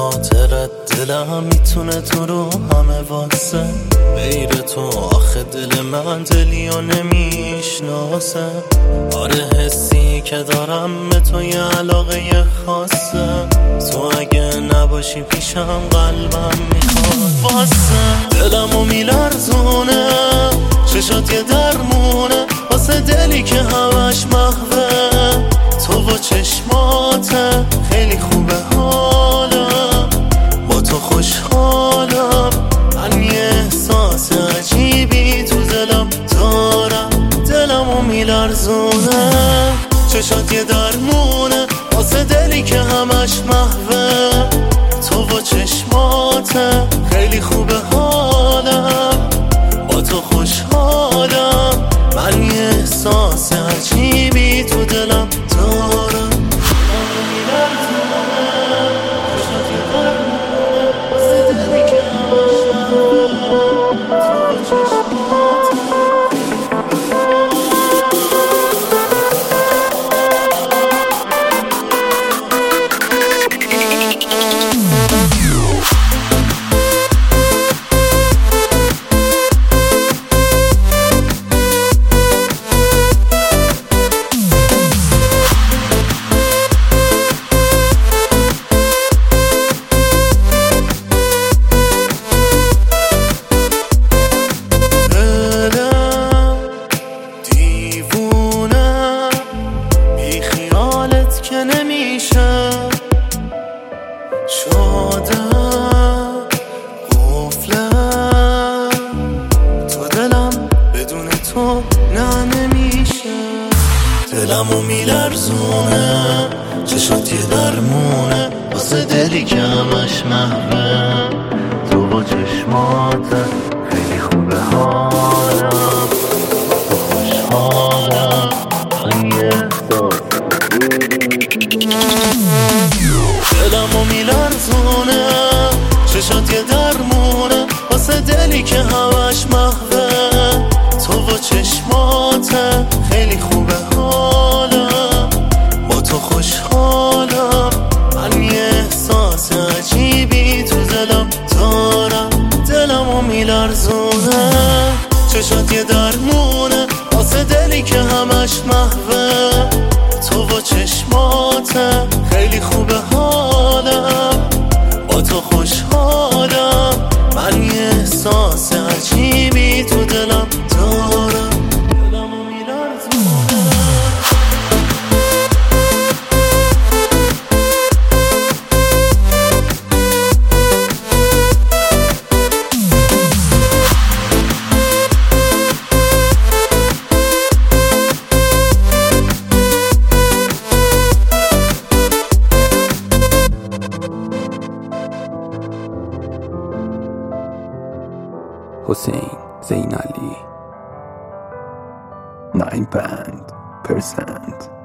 خاطرت دلم میتونه تو رو همه واسه غیر تو آخه دل من دلیو نمیشناسه. آره حسی که دارم به تو یه علاقه خاصه، تو اگه نباشی پیشم قلبم میخواد واسه دلمو میلرزونه، چشات یه درمونه واسه دلی که همش محوه. تو و چشماته خیلی خوبه حالم، با تو خوشحالم. من یه احساس عجیبی تو دلم دارم، دلمو میلرزونه، چشات یه درمونه واسه دلی که همش محوه. تو و چشماته خیلی خوبه حالم، با تو خوشحالم. من یه احساس عجیبی تو دلم دارم. شادم قفلم تو دلم، بدون تو نه نمیشه. دلمو میلرزونه، چشات یه درمونه واسه دلی که همش محوه. تو با چشمات خیلی خوبه حالم، تو خوشحالم. من یه دلمو میلرزونه، چشات یه درمونه واسه دلی که همش محوه. تو و چشمات خیلی خوبه حالم، با تو خوشحالم. من یه احساس عجیبی تو دلم دارم، دلمو میلرزونه، چشات یه درمونه واسه دلی که همش محوه. تو و چشمات خیلی خوبه حالم، با تو خوشحالم. من یه احساس عجیبی تو دلم دارم، دلمو میلرزونه. حسین زین علی 9%